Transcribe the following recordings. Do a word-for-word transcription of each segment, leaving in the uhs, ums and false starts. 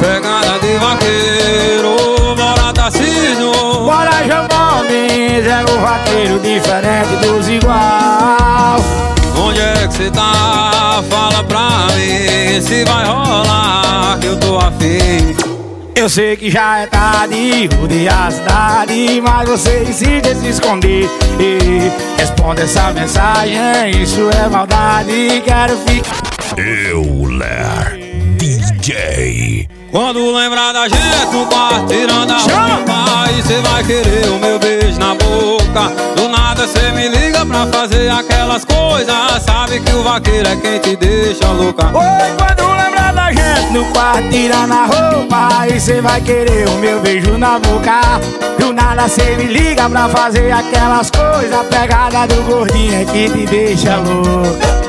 Pegada de vaqueiro, bora Tarcísio. Bora João Gomes, é o vaqueiro diferente dos igual. Onde é que cê tá? Fala pra mim se vai rolar, que eu tô afim. Eu sei que já é tarde, rodear a cidade, mas você insiste em se esconder. E responde essa mensagem, isso é maldade, quero ficar. Euler D J. Quando lembrar da gente no quarto tirando a roupa, aí cê vai querer o meu beijo na boca. Do nada cê me liga pra fazer aquelas coisas, sabe que o vaqueiro é quem te deixa louca. Oi, quando lembrar da gente no quarto tirando a roupa, aí cê vai querer o meu beijo na boca. Do nada cê me liga pra fazer aquelas coisas, a pegada do gordinho é que te deixa louca.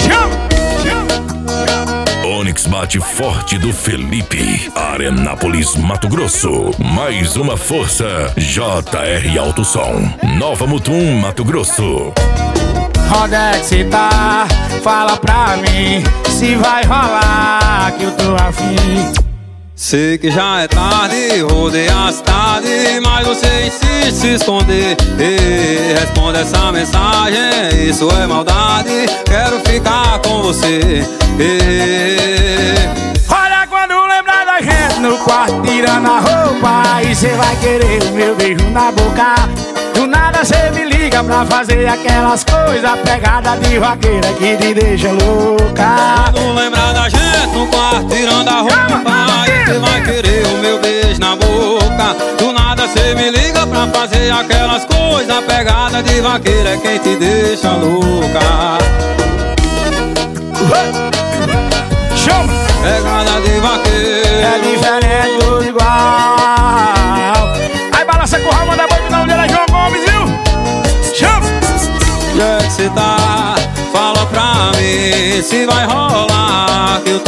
Onix bate forte do Felipe. Arenápolis, Mato Grosso. Mais uma força. J R Alto Som. Nova Mutum, Mato Grosso. Onde é que cê tá? Fala pra mim se vai rolar, que eu tô afim. Sei que já é tarde, rodei a cidade, mas você insiste em se esconder. Ei, responde essa mensagem, isso é maldade, quero ficar com você. Ei. Olha, quando lembrar da gente no quarto tirando a roupa, aí cê vai querer o meu beijo na boca. Do nada cê me liga pra fazer aquelas coisas, pegada de vaqueira que te deixa louca. Quando lembrar da gente no quarto tirando a roupa, aí cê vai querer o meu beijo na boca. Do nada cê me liga pra fazer aquelas coisas, pegada de vaqueira é quem te deixa louca. Chama! Pegada de vaqueiro é diferente dos igual. Aí balança com o ramo da boi do nome dele é João Gomes, viu? Chama! Onde é que cê tá? Fala pra mim se vai rolar, que eu